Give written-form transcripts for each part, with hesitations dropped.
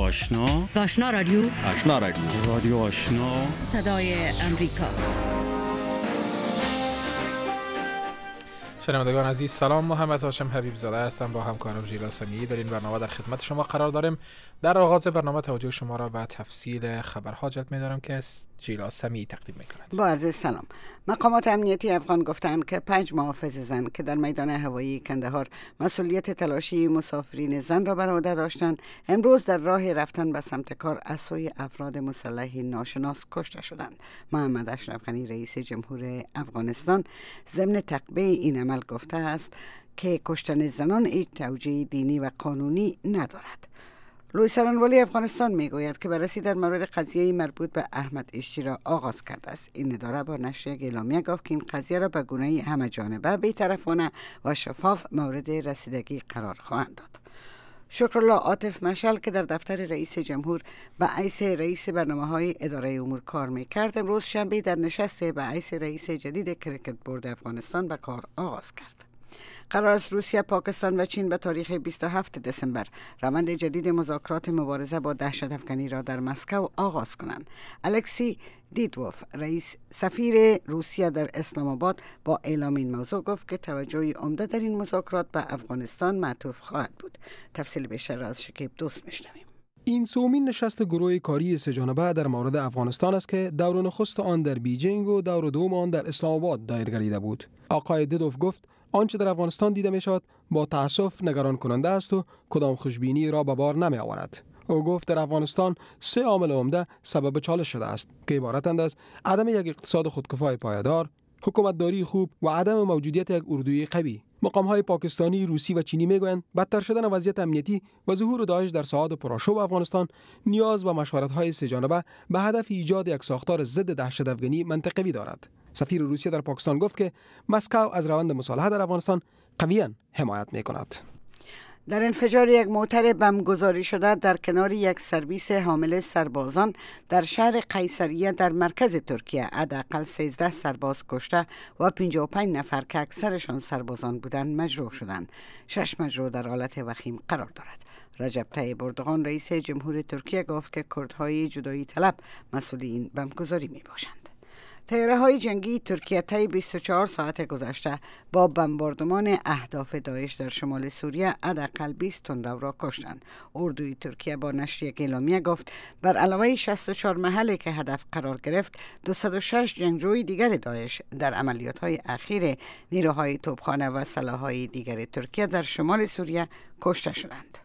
آشنا رادیو رادیو آشنا صدای امریکا. شنوندگان عزیز سلام، محمد هاشم حبیب زاده هستم. با همکارم ژیلا سمیعی در این برنامه در خدمت شما قرار داریم. در آغاز برنامه توجه شما را به تفصیل خبرها جلب می‌دارم که ژیلا سمیعی تقدیم می‌کند. با عرض سلام. مقامات امنیتی افغان گفتند که 5 محافظ زن که در میدان هوایی کندهار مسئولیت تلاشی مسافرین زن را بر عهده داشتند، امروز در راه رفتن به سمت کار از سوی افراد مسلح ناشناس کشته شدند. محمد اشرف غنی رئیس جمهور افغانستان ضمن تقبیه این عمل گفته است که کشتن زنان هیچ توجیه دینی و قانونی ندارد. لوی سرانوالی افغانستان میگوید که بررسی در مورد قضیه مربوط به احمد اشتی را آغاز کرده است. این اداره با نشر یک اعلامیه گفت که این قضیه را به گونه همه جانبه، بی‌طرفانه و شفاف مورد رسیدگی قرار خواهند داد. شکرالله عاطف مشعل که در دفتر رئیس جمهور به حیث رئیس برنامه‌های اداره امور کار می‌کرد، امروز شنبه در نشست به حیث رئیس جدید کرکت بورد افغانستان به کار آغاز کرد. قرار است روسیه، پاکستان و چین به تاریخ 27 دسامبر روند جدید مذاکرات مبارزه با دهشت‌افکنی را در مسکو آغاز کنند. الکسی دیدوف رئیس سفیر روسیه در اسلام آباد با اعلام این موضوع گفت که توجه عمده در این مذاکرات به افغانستان معطوف خواهد بود. تفصیل بیشتر را از شکیب دوست میشنویم. این سومین نشست گروه کاری سه‌جانبه در مورد افغانستان است که دور نخست آن در بیجینگ و دور دوم آن در اسلام آباد دایر گردیده بود. آقای دیدوف گفت آنچه در افغانستان دیده می شود با تأسف نگران کننده است و کدام خوشبینی را به بار نمی آورد. او گفت در افغانستان 3 عامل عمده سبب چالش شده است که عبارتند از عدم یک اقتصاد خودکفای پایدار، حکومتداری خوب و عدم موجودیت یک اردوی قوی. مقام‌های پاکستانی، روسی و چینی میگویند بدتر شدن وضعیت امنیتی و ظهور داعش در ساحات پرآشوب افغانستان نیاز به مشورت‌های سه‌جانبه به هدف ایجاد یک ساختار ضد دهشت‌افکنی منطقوی دارد. سفیر روسیه در پاکستان گفت که مسکو از روند مصالحه در افغانستان قویاً حمایت می‌کند. در انفجار یک موتر بم گذاری شده در کنار یک سرویس حامل سربازان در شهر قیصریه در مرکز ترکیه حداقل 13 سرباز کشته و 55 نفر که اکثرشان سربازان بودند مجروح شدند. 6 مجروح در حالت وخیم قرار دارد. رجب طیب اردوغان رئیس جمهور ترکیه گفت که کردهای جدایی طلب مسئول این بمبگذاری می باشند. طیاره‌های جنگی ترکیه طی 24 ساعت گذشته با بمباردمان اهداف داعش در شمال سوریه حداقل 20 تندرو را کشتند. اردوی ترکیه با نشر یک اعلامیه گفت بر علاوه 64 محلی که هدف قرار گرفت، 206 جنگجوی دیگر داعش در عملیات‌های اخیر نیروهای توپخانه و سلاح‌های دیگر ترکیه در شمال سوریه کشته شدند.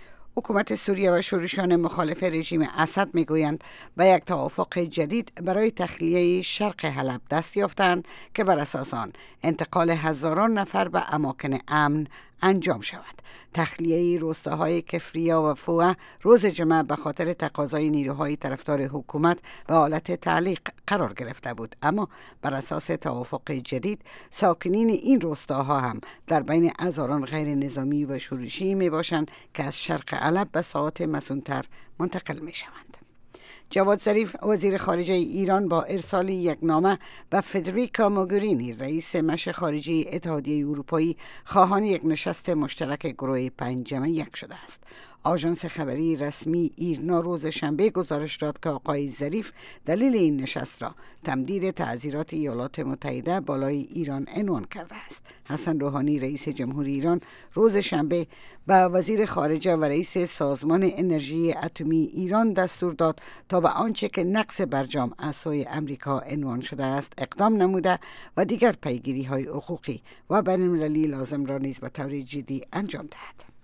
حکومت سوریه و شورشیان مخالف رژیم اسد میگویند به یک توافق جدید برای تخلیه شرق حلب دست یافتند که بر اساس آن انتقال هزاران نفر به اماکن امن انجام شود. تخلیه روستاهای کفریا و فوعه روز جمعه به خاطر تقاضای نیروهای طرفدار حکومت به حالت تعلیق قرار گرفته بود، اما بر اساس توافق جدید ساکنین این روستاها هم در بین هزاران غیر نظامی و شورشی می باشند که از شرق حلب به ساحات مسون‌تر منتقل می شوند. جواد ظریف وزیر خارجه ایران با ارسال یک نامه به فدریکا موگرینی رئیس مش خارجه اتحادیه اروپایی خواهان یک نشست مشترک گروه 5+1 شده است. آژانس خبری رسمی ایرنا روز شنبه گزارش داد که آقای ظریف دلیل این نشست را تمدید تعزیرات ایالات متحده بالای ایران عنوان کرده است. حسن روحانی رئیس جمهوری ایران روز شنبه به وزیر خارجه و رئیس سازمان انرژی اتمی ایران دستور داد تا به آنچه که نقص برجام از سوی امریکا عنوان شده است اقدام نموده و دیگر پیگیری‌های حقوقی و بین‌المللی لازم را نیز به طور جدی انجام دهد.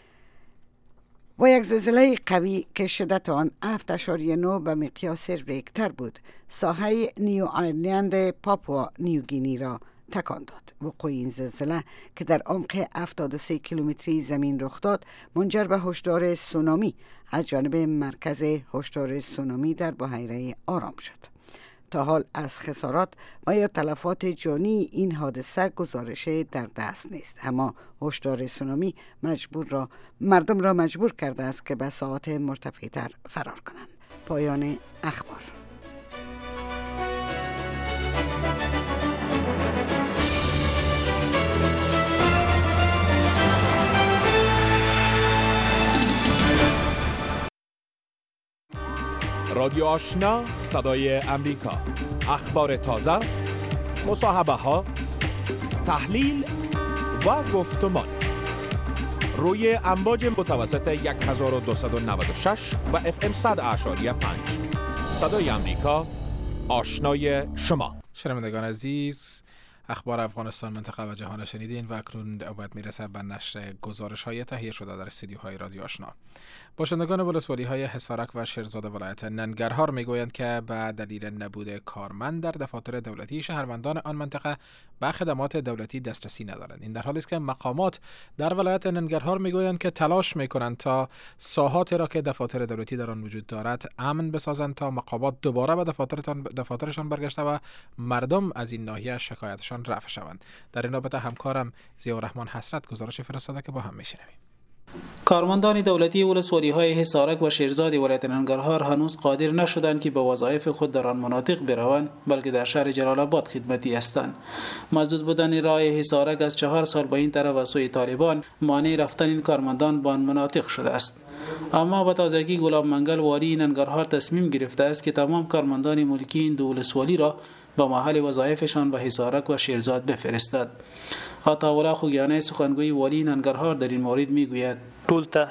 و یک زلزله قوی که شدت آن 7.9 به مقیاس ریکتر بود ساحه نیو آیرلند پاپوا نیوگینی را تکان داد. وقوع این زلزله که در عمق 73 کیلومتری زمین رخ داد منجر به هشدار سونامی از جانب مرکز هشدار سونامی در بحیره آرام شد. تا حال از خسارات و یا تلفات جانی این حادثه گزارش در دست نیست، اما هشدار سونامی مردم را مجبور کرده است که به ساحات مرتفع‌تر فرار کنند. پایان اخبار. رادیو آشنا صدای امریکا، اخبار تازه، مصاحبه ها، تحلیل و گفتمان روی امواج متوسط 1296 و FM 100.5 صدای امریکا، آشنای شما. شنوندگان عزیز، اخبار افغانستان، منطقه و جهان شنیدین و اکنون نوبت میرسه به نشر گزارش‌های تهیه شده در استودیوهای رادیو آشنا. باشندگان ولسوالی‌های حصارک و شیرزاد ولایت ننگرهار میگویند که به دلیل نبود کارمند در دفاتر دولتی، شهروندان آن منطقه به خدمات دولتی دسترسی ندارند. این در حالی است که مقامات در ولایت ننگرهار میگویند که تلاش میکنند تا ساحاتی را که دفاتر دولتی در آن وجود دارد امن بسازند تا مقامات دوباره به دفاترشان برگشته و مردم از این ناحیه شکایتشان رفع شوند. در این رابطه همکارم ضیاءالرحمن حسرت گزارش فرستاده که با هم میشنویم. کارمندان دولتی ولسوالی‌های حصارک و شیرزاد ولایت ننگرهار هنوز قادر نشدند که به وظایف خود در آن مناطق بروند، بلکه در شهر جلال آباد خدمتی هستند. مسدود بودن راه حصارک از 4 سال به این طرف از سوی طالبان مانع رفتن این کارمندان به آن مناطق شده است. اما به تازگی گلاب منگل والی ننگرهار تصمیم گرفته است که تمام کارمندان ملکی این دو ولسوالی را به محل وظایفشان به حصارک و شیرزاد بفرستد. عطاالله خوگیانی سخنگوی والی ننگرهار در این مورد میگوید ټول ته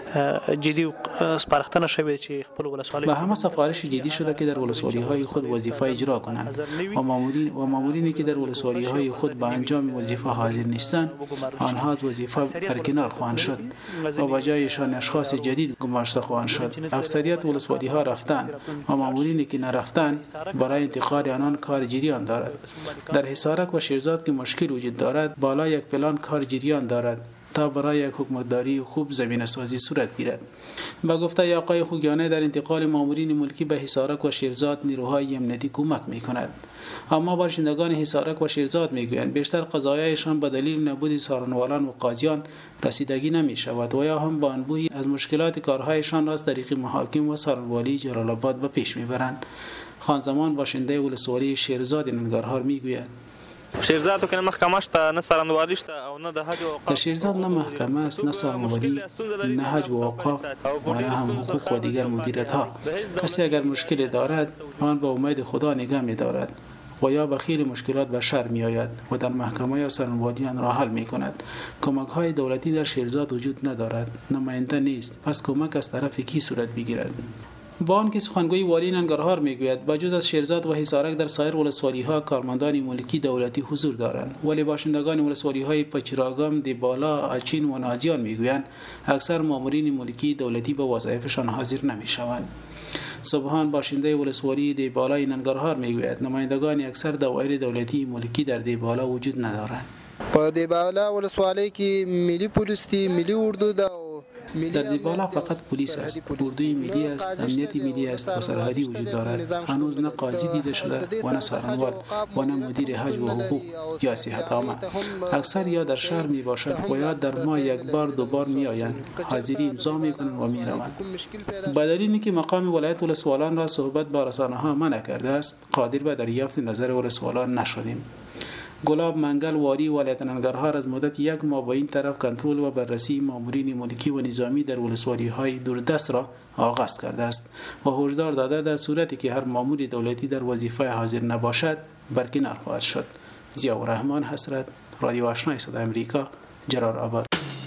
جدي سپارښتنه شوې چې خپل ولسوالۍ به همه سفارش جدی شده که در ولسوالی‌های خود وظیفه اجرا کنند و مامورینی که در ولسوالی‌های خود به انجام وظیفه حاضر نیستند آنها از وظیفه برکنار خواهند شد و به جایشان اشخاص جدید گماشته خواهند شد. اکثریت ولسوالی‌ها رفتند و مامورینی که نرفتند برای انتقال آنان کار جریان دارد. در حصارک و شیرزاد که مشکل وجود دارد، بالا یک پلان کار جریان دارد تا برای یک حکومتداری خوب زمینه سازی صورت گیرد. با گفته آقای خوگیانی در انتقال مامورین ملکی به حصارک و شیرزاد نیروهای امنیتی کمک می‌کند. اما باشندگان حصارک و شیرزاد میگویند بیشتر قضایایشان به دلیل نبود سارنوالان و قاضیان رسیدگی نمی‌شود و یا هم با انبوهی از مشکلات کارهایشان را از طریق محاکم و سارنوالی جلال آباد به پیش میبرند. خانزمان باشنده ولسوالی شیرزاد ننگرهار میگوید شیرزاد که نه محکمه شته نه سرنواری شته او نه د حج او در شیرزاد نه محکمه است، نه سرنواری، نه حج و اوقاف و نه هم حقوق و دیگر مدیریت ها. کسی اگر مشکل دارد آن به امید خدا نگاه می دارد و یا به خیلی مشکلات به شر می آید و در محکمه یا سرنواری آن را حل می کند. کمک های دولتی در شیرزاد وجود ندارد، نماینده نیست، پس کمک از طرف کی صورت بگیرد؟ با آنکه سخنگوی والی ننگرهار میگوید بجز از شیرزاد و حصارک در سایر ولسوالی‌ها کارمندان ملکی دولتی حضور دارند، ولی باشندگان ولسوالی‌های پچراگام، دیبالا، اچین و نازیان میگویند اکثر مامورین ملکی دولتی به وظایفشان حاضر نمیشوند. سبحان باشنده ولسوالی دیبالای ننگرهار میگوید نمایندگان اکثر دوائر دولتی ملکی در دیبالا وجود ندارند. په دیبالا ولسوالی کې ملي پولیس دی، ملي اردو دا در دیبالا فقط پلیس است، اردوی ملی است، امنیت ملی است و سرحدی وجود دارد. هنوز نه قاضی دیده شده و نه سرنوال و نه مدیر حج و حقوق یا صحت عامه. اکثر یا در شهر می باشد و یا در ماه یک بار دو بار می آیند، حاضری امضا می کنند و می روند. به دلیلی که مقام ولایت ولسوالان را صحبت با رسانه ها منع کرده است، قادر به دریافت نظر ولسوالان نشدیم. گلاب منگل والی ولایت ننگرهار از مدت یک ماه به این طرف کنترل و بررسی مامورین ملکی و نظامی در ولسوالی‌های دوردست را آغاز کرده است و هشدار داده در صورتی که هر مامور دولتی در وظیفه حاضر نباشد برکنار خواهد شد. ضیاءالرحمن حسرت، رادیو آشنای صدای امریکا، جلال آباد.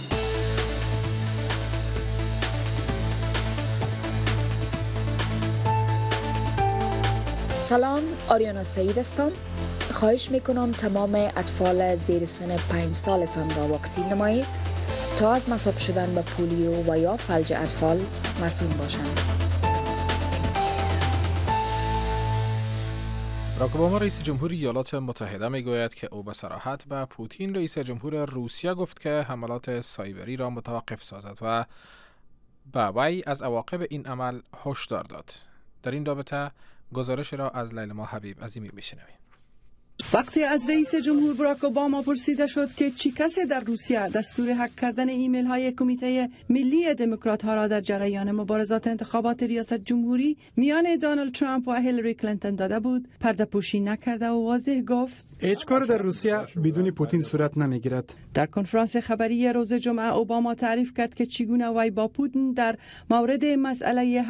سلام، آریانا سعید هستم. خواهش میکنم تمام اطفال زیر سن 5 سالتان را واکسین نمایید تا از مصاب شدن به پولیو و یا فلج اطفال مسئول باشند. باراک اوباما رئیس جمهور ایالات متحده میگوید که او به صراحت به پوتین رئیس جمهور روسیه گفت که حملات سایبری را متوقف سازد و به وی از عواقب این عمل هشدار داد. در این رابطه گزارش را از لیلا حبیب عظیمی میشنویم. وقتی از رئیس جمهور باراک اوباما پرسیده شد که چی کسی در روسیه دستور هک کردن ایمیل های کمیته ملی دموکرات ها را در جریان مبارزات انتخابات ریاست جمهوری میان دونالد ترامپ و هیلاری کلینتون داده بود، پرده پوشی نکرده و واضح گفت هیچ کار در روسیه بدون پوتین صورت نمیگیرد. در کنفرانس خبری روز جمعه اوباما تعریف کرد که چگونه وی با پوتین در مورد مسئله